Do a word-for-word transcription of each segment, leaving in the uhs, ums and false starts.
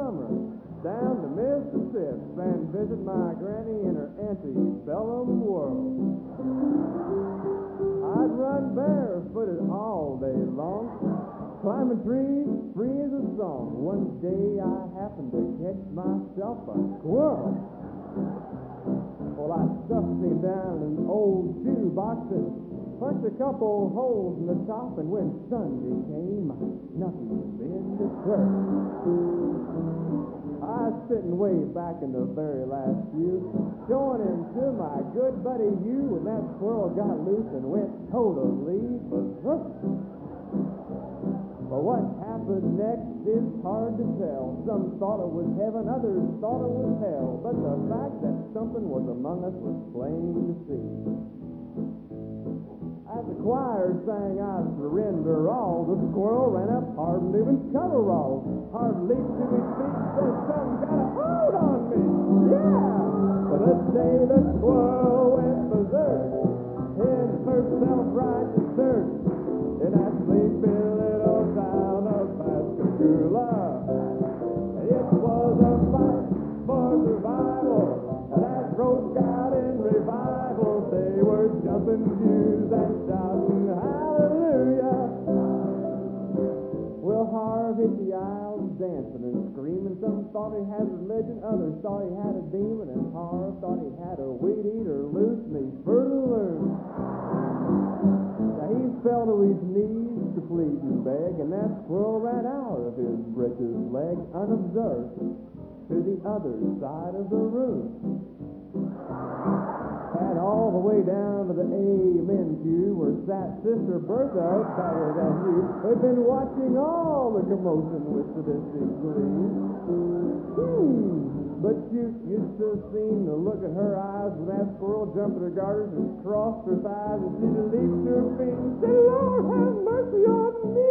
summer down to Mississippi and visit my granny in her antebellum world. I'd run barefooted all day long, climbing trees, free as a song. One day I happened to catch myself a squirrel. Well, I stuffed me down an old shoebox and punched a couple holes in the top, and when Sunday came, I snuck him into church. I was sitting way back in the very last pew, showing him to my good buddy Hugh, when that squirrel got loose and went totally berserk. But what happened next is hard to tell. Some thought it was heaven, others thought it was hell. But the fact that something was among us was plain to see. As the choir sang "I Surrender All," the squirrel ran up Hard Newman's coveralls. Hard leaped to his feet, said, "Something got a hold on me." Yeah! But the day the squirrel went berserk in first self-righteous church in that sleepy little town of Pascagoula. It was a fight for survival that broke out in revival. They were jumping pews and shouting hallelujah. Well, Harv hit the aisles dancing and screaming. Some thought he had religion, others thought he had a demon, and Harv thought he had a weed eater loose, and he further learned. Now he fell to his knees to plead and beg, and that squirrel ran out of his breeches leg unobserved to the other side of the room. And all the way down to the amen pew where sat Sister Bertha, better than you. They've been watching all the commotion with sadistic glee. Hmm. But you used to have seen the look in her eyes when that squirrel jumped her garters and crossed her thighs, and she'd have leaped to her feet and said, "Lord, have mercy on me."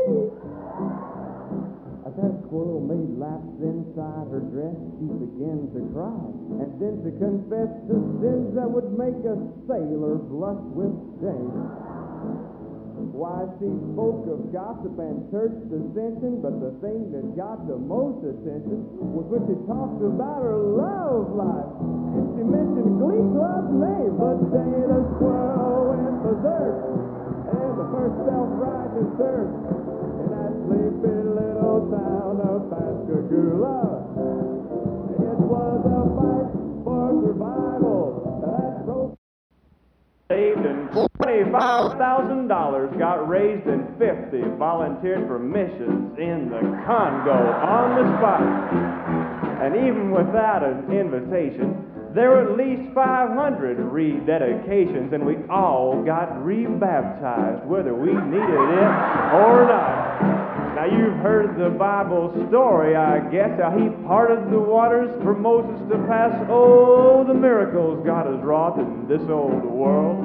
As that squirrel made laps inside her dress, she began to cry, and then to confess the sins that would make a sailor blush with shame. Why, she spoke of gossip and church dissension, but the thing that got the most attention was when she talked about her love life, and she mentioned Glee Club's name. The day the squirrel went berserk in the first self-righteous church in that sleepy little town of Pascagoula. It was a fight for survival that broke. Saved and twenty-five thousand dollars got raised, and fifty volunteered for missions in the Congo on the spot. And even without an invitation, there were at least five hundred rededications, and we all got rebaptized, whether we needed it or not. Now, you've heard the Bible story, I guess, how he parted the waters for Moses to pass. Oh, the miracles God has wrought in this old world.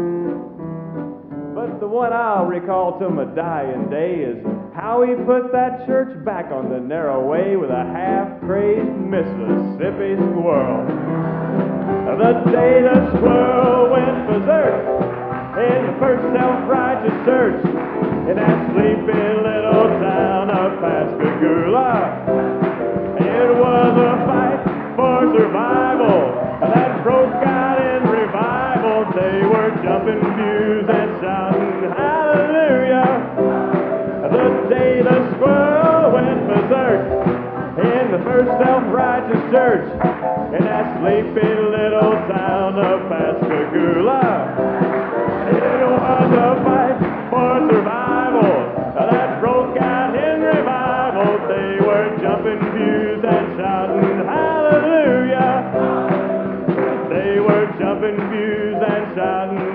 But the one I'll recall to my dying day is how he put that church back on the narrow way with a half-crazed Mississippi squirrel. The day the squirrel went berserk in the first self-righteous church in that sleepy little town of Pascagoula. It was a fight for survival that broke out in revival. They were jumping pews and shouting hallelujah. The day the squirrel went berserk in the first self-righteous church in that sleepy little town of Pascagoula. It was a fight for survival that broke out in revival. They were jumping pews and shouting hallelujah. They were jumping pews and shouting